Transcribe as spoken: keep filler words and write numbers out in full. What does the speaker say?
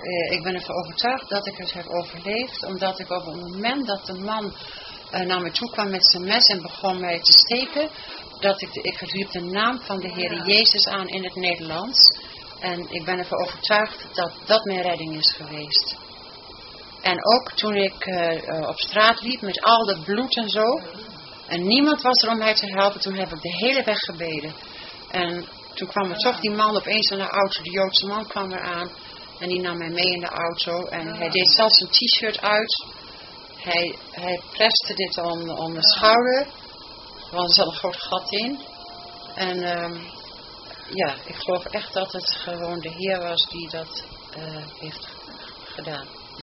uh, ik ben ervan overtuigd dat ik het heb overleefd. Omdat ik op het moment dat de man uh, naar me toe kwam met zijn mes en begon mij te steken. Dat ik, de, ik riep de naam van de Heer Jezus aan in het Nederlands. En ik ben ervan overtuigd dat dat mijn redding is geweest. En ook toen ik uh, op straat liep met al dat bloed en zo. En niemand was er om mij te helpen. Toen heb ik de hele weg gebeden. En toen kwam er toch die man opeens in de auto. De Joodse man kwam eraan. En die nam mij mee in de auto. En hij deed zelfs een t-shirt uit. Hij, hij preste dit om, om mijn schouder. Want er zat een groot gat in. En um, ja, ik geloof echt dat het gewoon de Heer was die dat uh, heeft gedaan.